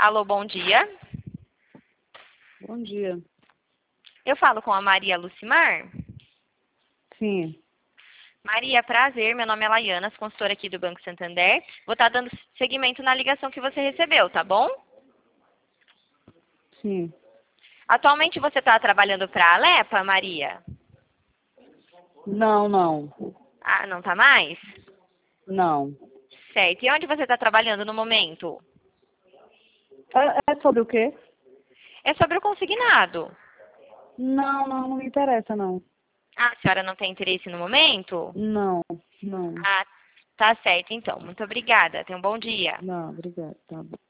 Alô, bom dia. Bom dia. Eu falo com a Maria Lucimar. Sim, Maria, prazer. Meu nome é Laiana, consultora aqui do Banco Santander. Vou estar dando seguimento na ligação que você recebeu, tá bom? sim. Atualmente você está trabalhando para a Alepa, Maria? Não, não. Ah, não tá mais? Não. Certo. E onde você está trabalhando no momento? É sobre o quê? É sobre o consignado. Não me interessa, não. Ah, a senhora não tem interesse no momento? Não, não. Ah, tá certo então. Muito obrigada. Tenha um bom dia. Não, obrigada. Tá bom.